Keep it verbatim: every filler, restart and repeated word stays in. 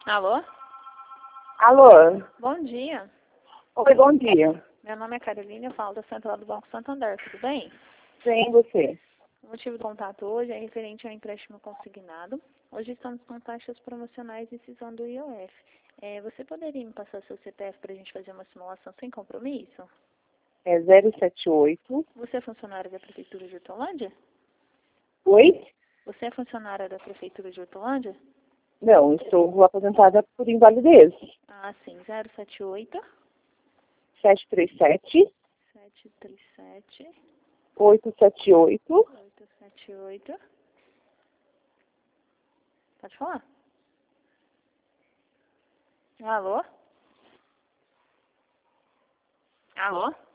Alô? Alô? Bom dia. Oi, bom dia. Meu nome é Carolina, eu falo da Central do Banco Santander, tudo bem? Sim, você. O motivo do contato hoje é referente ao empréstimo consignado. Hoje estamos com taxas promocionais e cisão do I O F. É, você poderia me passar seu C P F para a gente fazer uma simulação sem compromisso? É zero sete oito. Você é funcionária da Prefeitura de Hortolândia? Oi? Você é funcionária da Prefeitura de Hortolândia? Não, estou aposentada por invalidez. Ah, sim. zero sete oito, sete três sete, sete três sete, oito sete oito. oito sete oito. Pode falar. Alô? Alô?